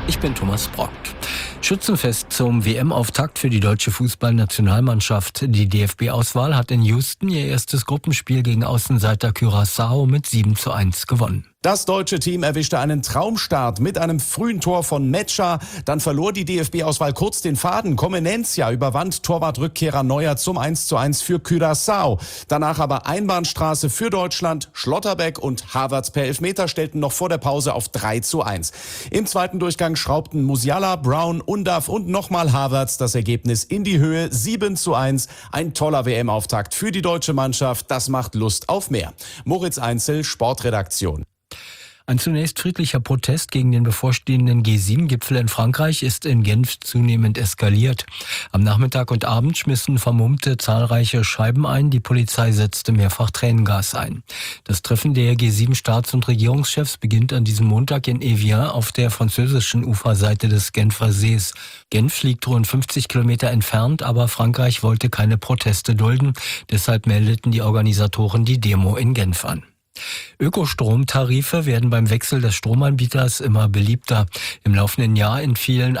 Ich bin Thomas Brockt. Schützenfest zum WM-Auftakt für die deutsche Fußballnationalmannschaft. Die DFB-Auswahl hat in Houston ihr erstes Gruppenspiel gegen Außenseiter Curaçao mit 7:1 gewonnen. Das deutsche Team erwischte einen Traumstart mit einem frühen Tor von Metscher. Dann verlor die DFB-Auswahl kurz den Faden. Comenencia überwand Torwartrückkehrer Neuer zum 1:1 für Curaçao. Danach aber Einbahnstraße für Deutschland. Schlotterbeck und Havertz per Elfmeter stellten noch vor der Pause auf 3:1. Im zweiten Durchgang schraubten Musiala, Brown, Undav und nochmal Havertz das Ergebnis in die Höhe. 7:1. Ein toller WM-Auftakt für die deutsche Mannschaft. Das macht Lust auf mehr. Moritz Einzel, Sportredaktion. Ein zunächst friedlicher Protest gegen den bevorstehenden G7-Gipfel in Frankreich ist in Genf zunehmend eskaliert. Am Nachmittag und Abend schmissen Vermummte zahlreiche Scheiben ein. Die Polizei setzte mehrfach Tränengas ein. Das Treffen der G7-Staats- und Regierungschefs beginnt an diesem Montag in Evian auf der französischen Uferseite des Genfer Sees. Genf liegt rund 50 Kilometer entfernt, aber Frankreich wollte keine Proteste dulden. Deshalb meldeten die Organisatoren die Demo in Genf an. Ökostromtarife werden beim Wechsel des Stromanbieters immer beliebter. Im laufenden Jahr entfielen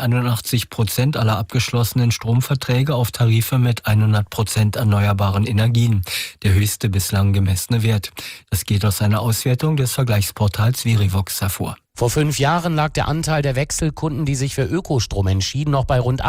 81% aller abgeschlossenen Stromverträge auf Tarife mit 100% erneuerbaren Energien, der höchste bislang gemessene Wert. Das geht aus einer Auswertung des Vergleichsportals Verivox hervor. Vor 5 Jahren lag der Anteil der Wechselkunden, die sich für Ökostrom entschieden, noch bei rund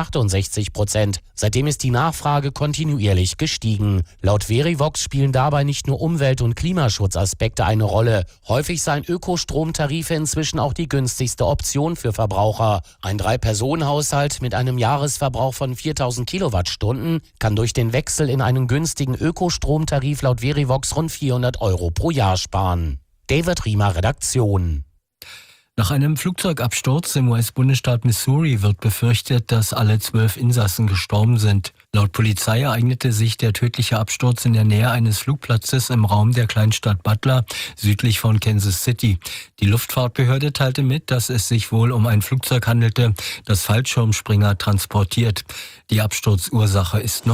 68%. Seitdem ist die Nachfrage kontinuierlich gestiegen. Laut Verivox spielen dabei nicht nur Umwelt- und Klimaschutzaspekte eine Rolle. Häufig seien Ökostromtarife inzwischen auch die günstigste Option für Verbraucher. Ein 3-Personen-Haushalt mit einem Jahresverbrauch von 4000 Kilowattstunden kann durch den Wechsel in einen günstigen Ökostromtarif laut Verivox rund 400 € pro Jahr sparen. David Riemer, Redaktion. Nach einem Flugzeugabsturz im US-Bundesstaat Missouri wird befürchtet, dass alle 12 Insassen gestorben sind. Laut Polizei ereignete sich der tödliche Absturz in der Nähe eines Flugplatzes im Raum der Kleinstadt Butler, südlich von Kansas City. Die Luftfahrtbehörde teilte mit, dass es sich wohl um ein Flugzeug handelte, das Fallschirmspringer transportiert. Die Absturzursache ist noch